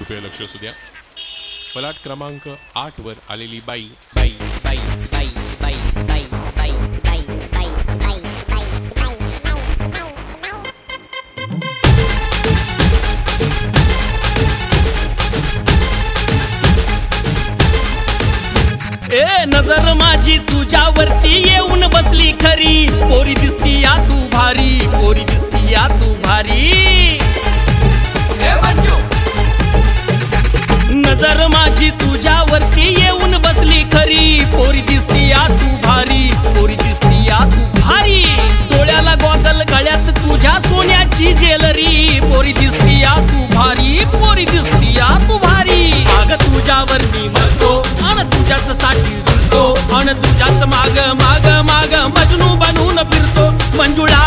कृपया लक्ष असू द्या. फलाट क्रमांक 8 वर आलेली बाई बाई बाई बाई बाई बाई बाई बाई बाई बाई ए नजर माझी तुझ्यावरती येऊन बसली खरी, पोरी दिसती या तू भारी, पोरी दिसती या तू भारी. नजर माझी तुझ्यावरती येऊन बसली खरी, पोरी दिसती या तू भारी, पोरी दिसती या तू भारी. डोळ्याला गॉगल गळ्यात तुझ्या सोन्याची ज्वेलरी, पोरी दिसती या तू भारी, पोरी दिसती या तू भारी. अग तुझ्यावरती मरतो अन तुझ्याच साठी झुलतो, अन तुझ्याच माग माग माग मजनू बनून फिरतो. मंजुळा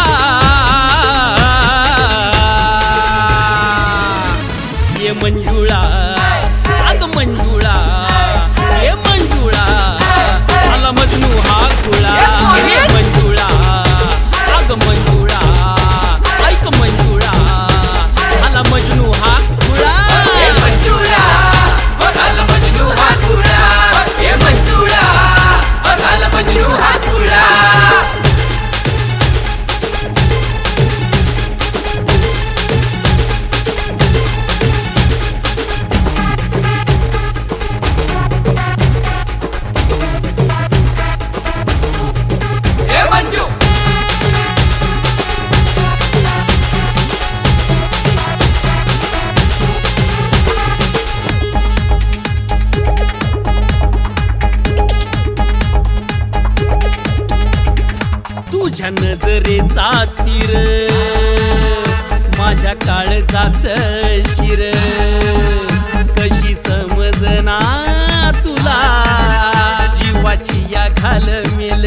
ये मंजुळा, अग मंजुळा ये मंजुळा, आला मजनू हा खुळा. ये मंजुळा, अग मंजुळा, ऐक मंजुळा, आला मजनू हा खुळा. ये मंजुळा, आला मजनू हा खुळा. ये मंजुळा, आला मजनू हा खुळा. तुझ्या नजरेचा तीर माझ्या काळजात शिर, कशी समजना तुला जीवाची या घाल मिल.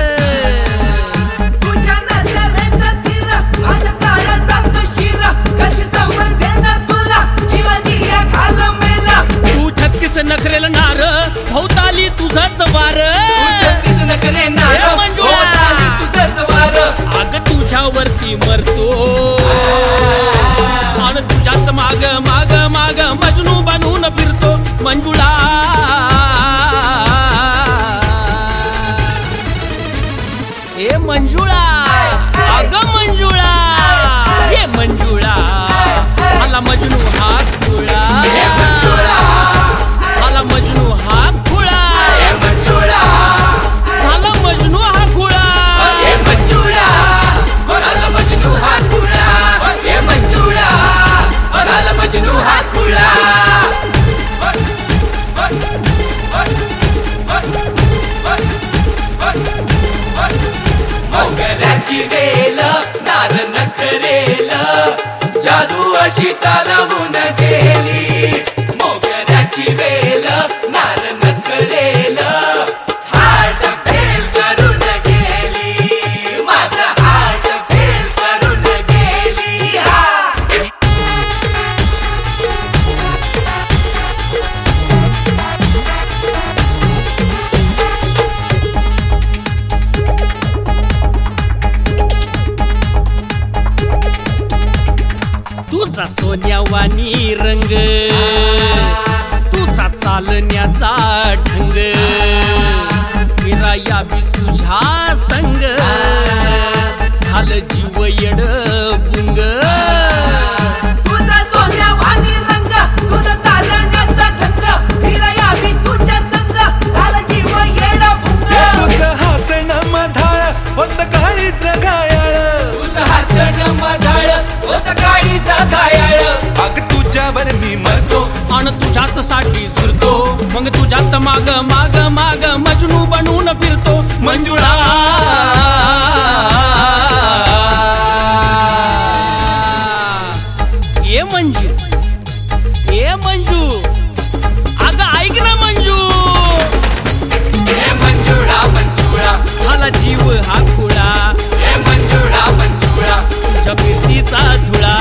तुझ्या नजरेचा तीर माझ्या काळजात शिर, कशी समजेना तुला जीवाची या घाल मिल. तू 36 नखरेल नार भोवताली तुझंच वार, 36 नखरे नार भोवताली तुझंच वार. अग तुझ्यावरती मरतो आणि तुझ्याच माग माग माग मजनू बनून फिरतो. मंजुळा ए मंजुळा, अग मंजुळा ये मंजुळा, आला मजनू हा खुळा. ये मंजुळा, आला मजनू हा खुळा. ये मंजुळा, आला मजनू हा खुळा. ये मंजुळा, आला मजनू हा खुळा. ये मंजुळा, आला मजनू हा खुळा. मोगऱ्याची वेल नार नखरेल, जादू अशी चालवून गेली. मोगऱ्याची वेल नार नखरेल, हार्ट फेल करून गेली. माझा हार्ट फेल करून गेली. हा तुझा सोन्यावानी रंग, तुझा चालण्याचा ढंग, फिराया बी तुझ्या संग, झालं जीव येड बुंग. तुझा सोन्यावानी रंग, तुझा चालण्याचा ढंग, फिराया बी तुझ्या संग, झालं जीव येडा भुंग. तुझं हसणं मधाळ होत काळीच घायाळ, तुझं हसणं मधाळ होत काळीचा घायाळ. अग तुझ्यावर मी मरतो आणि तुझ्याच साठी झुरतो, मग तुझ्याच माग माग माग मजनू बनून फिरतो. मंजुळा ये मंजू, ये मंजू, अग ऐक ना मंजू. हे मंजुळा मंजुळा, झाला जीव हा खुळा. हे मंजुळा मंजुळा, तुझ्या फिरतीचा झुळा.